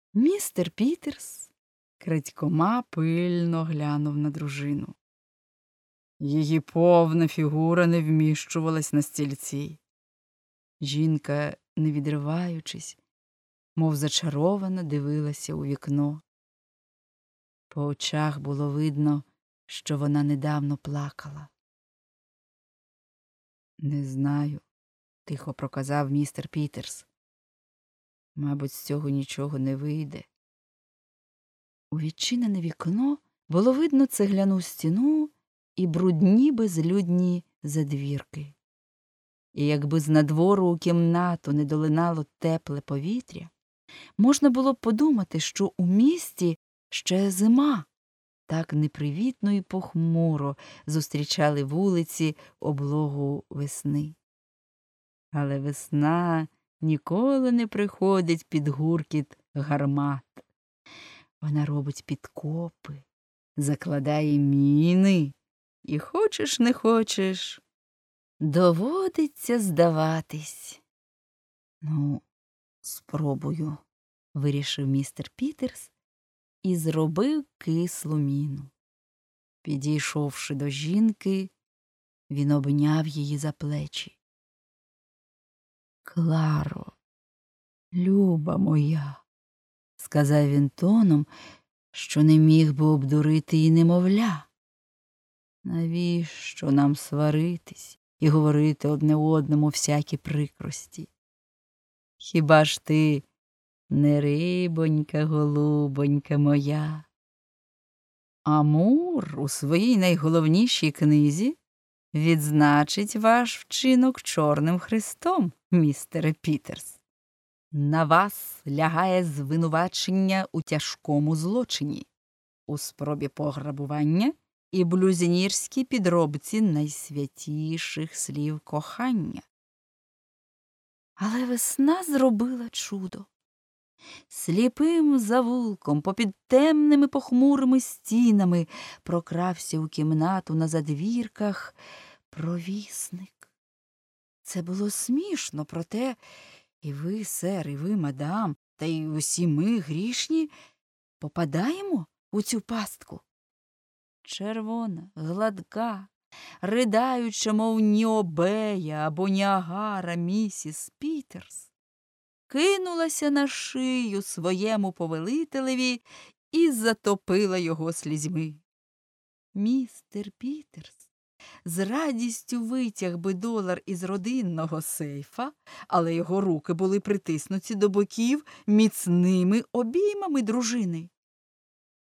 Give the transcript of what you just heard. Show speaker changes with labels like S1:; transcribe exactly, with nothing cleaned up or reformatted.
S1: Містер Пітерс крадькома пильно глянув на дружину. Її повна фігура не вміщувалась на стільці. Жінка, не відриваючись, мов зачаровано дивилася у вікно. По очах було видно, що вона недавно плакала. «Не знаю», – тихо проказав містер Пітерс. «Мабуть, з цього нічого не вийде». У відчинене вікно було видно цегляну стіну і брудні безлюдні задвірки. І якби з надвору у кімнату не долинало тепле повітря, можна було б подумати, що у місті ще зима. Так непривітно і похмуро зустрічали вулиці облогу весни. Але весна ніколи не приходить під гуркіт гармат. Вона робить підкопи, закладає міни, і хочеш не хочеш, доводиться здаватись. «Ну, спробую», – вирішив містер Пітерс і зробив кислу міну. Підійшовши до жінки, він обняв її за плечі. «Кларо, люба моя», – сказав він тоном, що не міг би обдурити і немовля. «Навіщо нам сваритись і говорити одне одному всякі прикрості? Хіба ж ти не рибонька, голубонька моя?» Амур у своїй найголовнішій книзі відзначить ваш вчинок чорним хрестом, містере Пітерс. На вас лягає звинувачення у тяжкому злочині, у спробі пограбування і блюзнірській підробці найсвятіших слів кохання. Але весна зробила чудо. Сліпим завулком попід темними похмурими стінами прокрався у кімнату на задвірках провісник. Це було смішно, проте і ви, сер, і ви, мадам, та й усі ми, грішні, попадаємо у цю пастку. Червона, гладка, ридаюча, мов Ніобея або Ніагара місіс Пітерс, кинулася на шию своєму повелителеві і затопила його слізьми. Містер Пітерс з радістю витяг би долар із родинного сейфа, але його руки були притиснуті до боків міцними обіймами дружини.